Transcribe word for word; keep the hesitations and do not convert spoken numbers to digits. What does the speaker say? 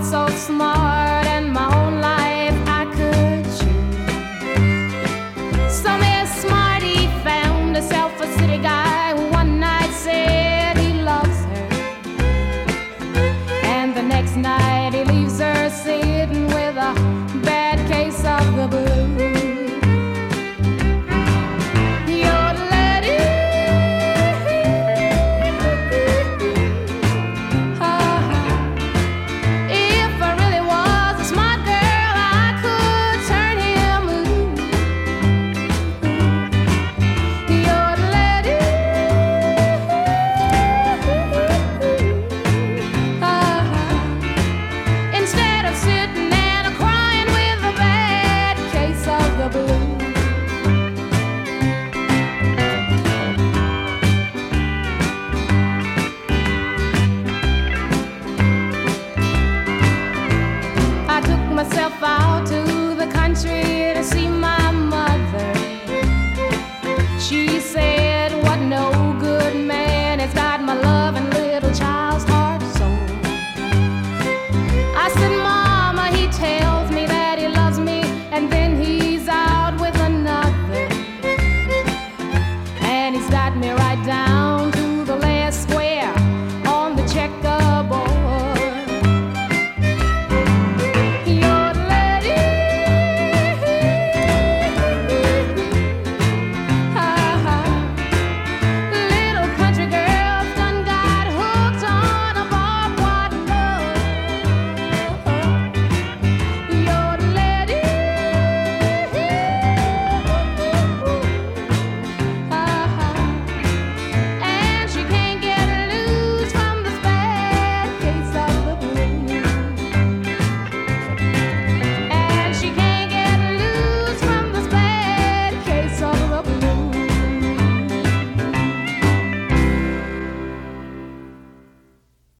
so smart, and my whole life I could choose. Some is smart, he found himself a city guy who one night said he loves her, and the next night he leaves her sitting with